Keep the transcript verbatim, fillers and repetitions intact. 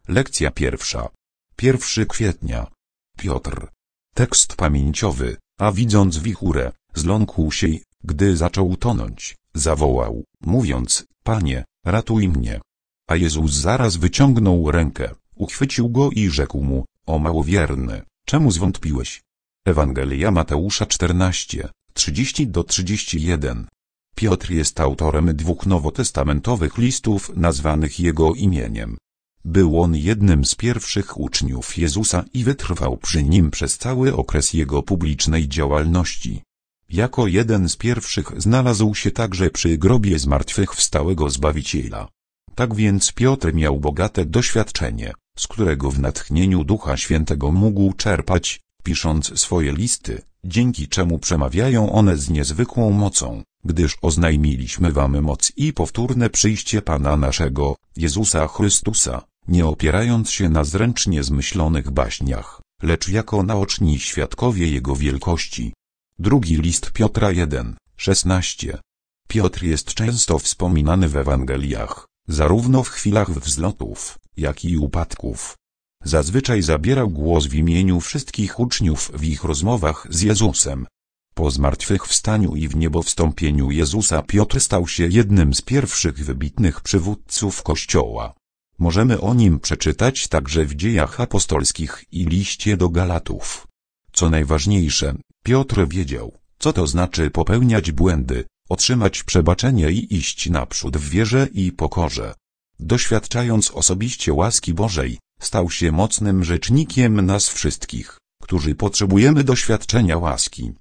Lekcja pierwsza. pierwszego kwietnia. Piotr. Tekst pamięciowy, a widząc wichurę, zląkł się i, gdy zaczął tonąć, zawołał, mówiąc, Panie, ratuj mnie. A Jezus zaraz wyciągnął rękę, uchwycił go i rzekł mu, o małowierny, czemu zwątpiłeś? Ewangelia Mateusza czternaście, trzydzieści do trzydziestu jeden. Piotr jest autorem dwóch nowotestamentowych listów nazwanych jego imieniem. Był on jednym z pierwszych uczniów Jezusa i wytrwał przy nim przez cały okres jego publicznej działalności. Jako jeden z pierwszych znalazł się także przy grobie zmartwychwstałego Zbawiciela. Tak więc Piotr miał bogate doświadczenie, z którego w natchnieniu Ducha Świętego mógł czerpać, pisząc swoje listy, dzięki czemu przemawiają one z niezwykłą mocą, gdyż oznajmiliśmy wam moc i powtórne przyjście Pana naszego, Jezusa Chrystusa, nie opierając się na zręcznie zmyślonych baśniach, lecz jako naoczni świadkowie Jego wielkości. Drugi list Piotra jeden, szesnaście. Piotr jest często wspominany w Ewangeliach, zarówno w chwilach wzlotów, jak i upadków. Zazwyczaj zabierał głos w imieniu wszystkich uczniów w ich rozmowach z Jezusem. Po zmartwychwstaniu i wniebowstąpieniu Jezusa Piotr stał się jednym z pierwszych wybitnych przywódców Kościoła. Możemy o nim przeczytać także w Dziejach Apostolskich i liście do Galatów. Co najważniejsze, Piotr wiedział, co to znaczy popełniać błędy, otrzymać przebaczenie i iść naprzód w wierze i pokorze. Doświadczając osobiście łaski Bożej, stał się mocnym rzecznikiem nas wszystkich, którzy potrzebujemy doświadczenia łaski.